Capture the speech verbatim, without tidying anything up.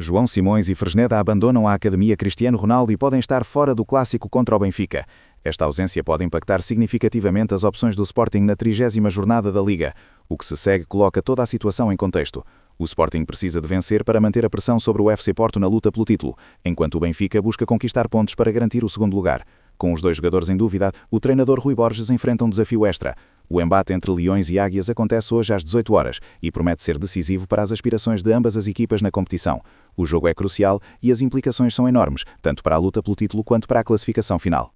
João Simões e Fresneda abandonam a Academia Cristiano Ronaldo e podem estar fora do clássico contra o Benfica. Esta ausência pode impactar significativamente as opções do Sporting na trigésima jornada da Liga. O que se segue coloca toda a situação em contexto. O Sporting precisa de vencer para manter a pressão sobre o F C Porto na luta pelo título, enquanto o Benfica busca conquistar pontos para garantir o segundo lugar. Com os dois jogadores em dúvida, o treinador Rui Borges enfrenta um desafio extra. O embate entre Leões e Águias acontece hoje às dezoito horas e promete ser decisivo para as aspirações de ambas as equipas na competição. O jogo é crucial e as implicações são enormes, tanto para a luta pelo título quanto para a classificação final.